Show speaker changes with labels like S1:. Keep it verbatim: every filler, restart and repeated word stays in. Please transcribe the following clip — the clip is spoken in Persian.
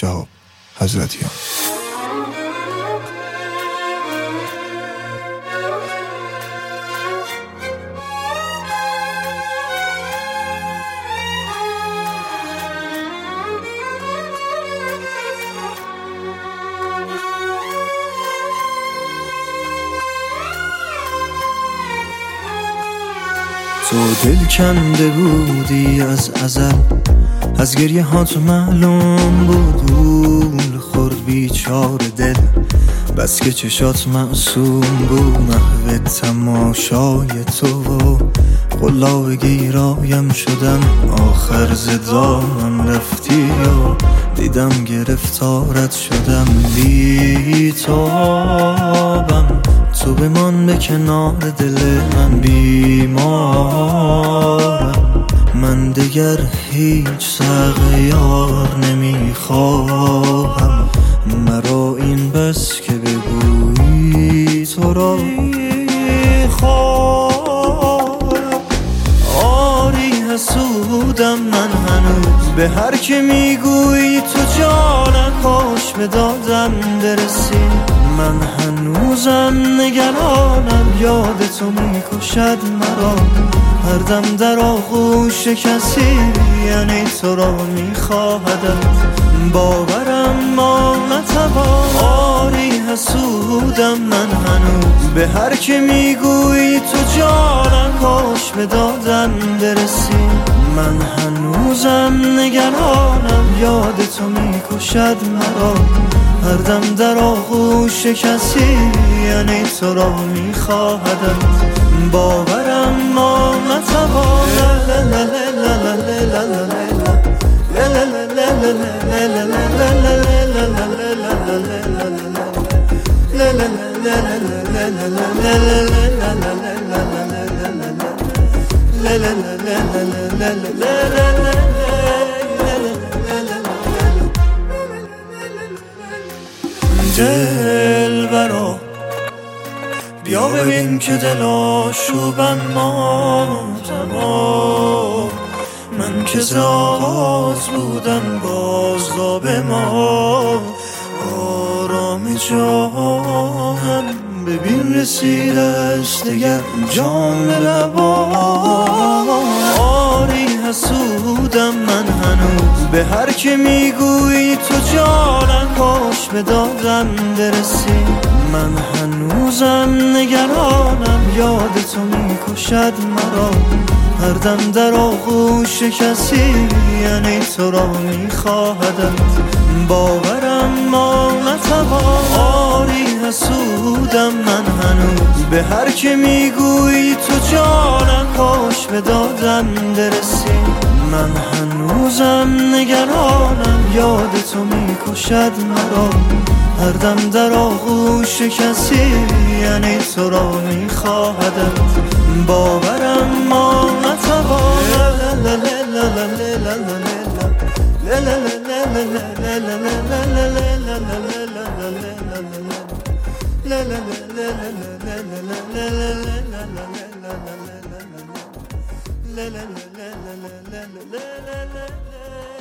S1: شهاب حضرتیان.
S2: تو دل کنده بودی از ازل، از گریه هات معلوم بود گول خورد بیچاره دل، بس که چشات معصوم بود. محو تماشای تو و قلاب گیرایم شدم، آخر زدامم رفتی و دیدم گرفتارت شدم. بی تابم تو بمان به کنار دل من، بیمارم من دیگر هیچ ساغ یار نمیخواهم. مرا این بس که بگویی تو را خواهم. آری حسودم من هنوز به هر که میگویی تو جانم، کاش به دادم برسی. من هنوزم نگرانم، یاد تو میکشد مرا. هر دم در آغوش کسی یعنی تو را میخواهدم. باورم ما نتوان. آری حسودم من هنوز به هر که میگویی تو جانم، کاش به دادم برسی. من هنوزم نگرانم، یاد تو میکشد مرا. هر دم در آغوش کسی یعنی تو را میخواهدم. باورم ما نتوانم. دلبرا بیا ببین که دل آشوبم ما تمام. من که ز آغاز بودم بازداب ما. آرام جانم ببین رسیده است دیگر جام لبا. آری حسودم من هنوز به هر که میگویی تو جانم، کاش به دادم برسی. من هنوزم نگرانم، یاد تو میکشد مرا. هر دم در آغوش کسی یعنی تو را میخواهدم. باورم ما نتوان. آری حسودم من هنوز به هر که میگویی تو جانم، کاش به دادم برسی. من هنوزم نگرانم، یاد تو میکشد مرا. هر دم در آغوش کسی یعنی تو را میخواهدم. باورم ما نتوان. la la la la la la la la la la